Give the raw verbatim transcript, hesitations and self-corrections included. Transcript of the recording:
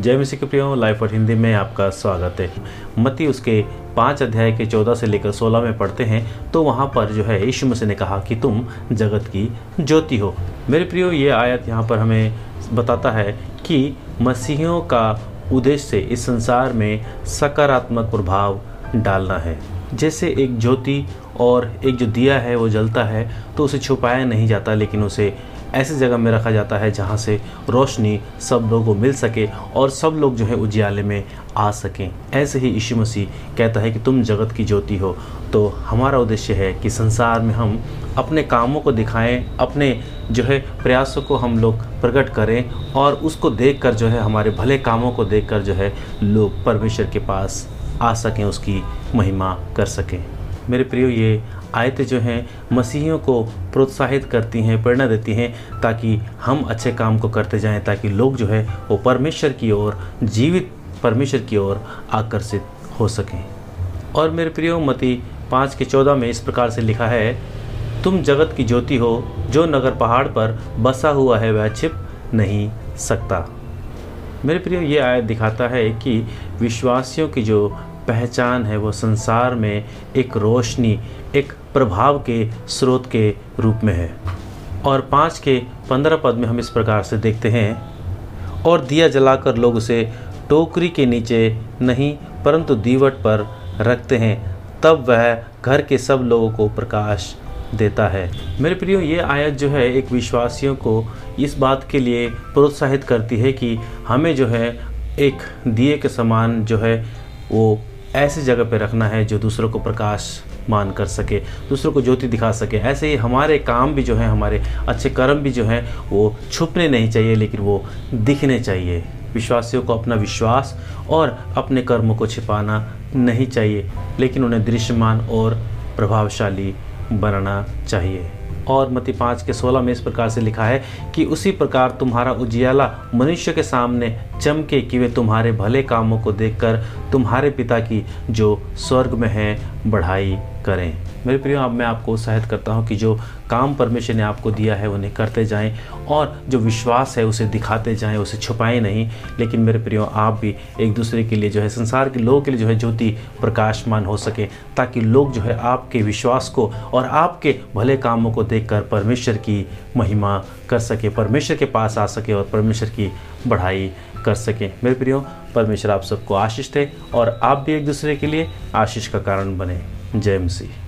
जय मसीह के प्रियो, लाइफ और हिंदी में आपका स्वागत है। मत्ती उसके पाँच अध्याय के चौदह से लेकर सोलह में पढ़ते हैं तो वहाँ पर जो है यीशु मसीह ने कहा कि तुम जगत की ज्योति हो। मेरे प्रियो, ये आयत यहाँ पर हमें बताता है कि मसीहियों का उद्देश्य इस संसार में सकारात्मक प्रभाव डालना है। जैसे एक ज्योति और एक जो दिया है वो जलता है तो उसे छुपाया नहीं जाता, लेकिन उसे ऐसी जगह में रखा जाता है जहाँ से रोशनी सब लोगों को मिल सके और सब लोग जो है उजियाले में आ सकें। ऐसे ही यीशु मसीह कहता है कि तुम जगत की ज्योति हो। तो हमारा उद्देश्य है कि संसार में हम अपने कामों को दिखाएं, अपने जो है प्रयासों को हम लोग प्रकट करें और उसको देखकर जो है हमारे भले कामों को देखकर जो है लोग परमेश्वर के पास आ सकें, उसकी महिमा कर सकें। मेरे प्रियो, ये आयतें जो हैं मसीहियों को प्रोत्साहित करती हैं, प्रेरणा देती हैं ताकि हम अच्छे काम को करते जाएं, ताकि लोग जो है वो परमेश्वर की ओर, जीवित परमेश्वर की ओर आकर्षित हो सकें। और मेरे प्रियो, मत्ती पाँच के चौदह में इस प्रकार से लिखा है, तुम जगत की ज्योति हो, जो नगर पहाड़ पर बसा हुआ है वह छिप नहीं सकता। मेरे प्रियो, ये आयत दिखाता है कि विश्वासियों की जो पहचान है वो संसार में एक रोशनी, एक प्रभाव के स्रोत के रूप में है। और पाँच के पंद्रह पद में हम इस प्रकार से देखते हैं, और दिया जलाकर लोग उसे टोकरी के नीचे नहीं परंतु दीवट पर रखते हैं, तब वह घर के सब लोगों को प्रकाश देता है। मेरे प्रियो, ये आयत जो है एक विश्वासियों को इस बात के लिए प्रोत्साहित करती है कि हमें जो है एक दिए के समान जो है वो ऐसी जगह पे रखना है जो दूसरों को प्रकाश मान कर सके, दूसरों को ज्योति दिखा सके। ऐसे ही हमारे काम भी जो है, हमारे अच्छे कर्म भी जो हैं वो छुपने नहीं चाहिए, लेकिन वो दिखने चाहिए। विश्वासियों को अपना विश्वास और अपने कर्मों को छिपाना नहीं चाहिए, लेकिन उन्हें दृश्यमान और प्रभावशाली बनाना चाहिए। और मत्ती पाँच के सोलह में इस प्रकार से लिखा है कि उसी प्रकार तुम्हारा उजियाला मनुष्य के सामने चमके कि वे तुम्हारे भले कामों को देखकर तुम्हारे पिता की जो स्वर्ग में है बढ़ाई करें। मेरे प्रियो, अब मैं आपको उत्साहित करता हूं कि जो काम परमेश्वर ने आपको दिया है उन्हें करते जाएं और जो विश्वास है उसे दिखाते जाएं, उसे छुपाएं नहीं। लेकिन मेरे प्रियो, आप भी एक दूसरे के लिए जो है, संसार के लोगों के लिए जो है ज्योति प्रकाशमान हो सके, ताकि लोग जो है आपके विश्वास को और आपके भले कामों को देखकर परमेश्वर की महिमा कर सके, परमेश्वर के पास आ सके और परमेश्वर की बढ़ाई कर सके। मेरे प्रियो, परमेश्वर आप सबको आशीष दे और आप भी एक दूसरे के लिए आशीष का कारण बने। जय मसीह।